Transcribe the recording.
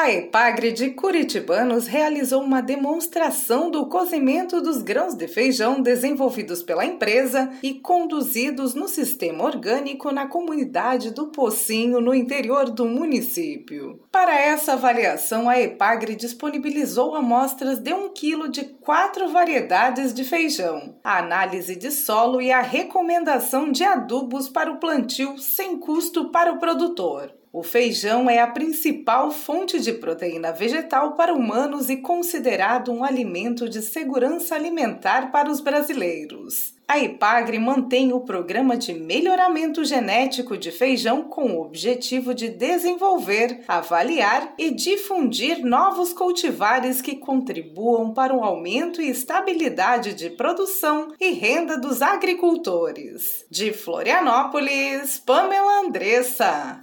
A EPAGRE de Curitibanos realizou uma demonstração do cozimento dos grãos de feijão desenvolvidos pela empresa e conduzidos no sistema orgânico na comunidade do Pocinho, no interior do município. Para essa avaliação, a EPAGRE disponibilizou amostras de 1 quilo de 4 variedades de feijão, a análise de solo e a recomendação de adubos para o plantio sem custo para o produtor. O feijão é a principal fonte de proteína vegetal para humanos e considerado um alimento de segurança alimentar para os brasileiros. A EPAGRE mantém o programa de melhoramento genético de feijão com o objetivo de desenvolver, avaliar e difundir novos cultivares que contribuam para o aumento e estabilidade de produção e renda dos agricultores. De Florianópolis, Pamela Andressa.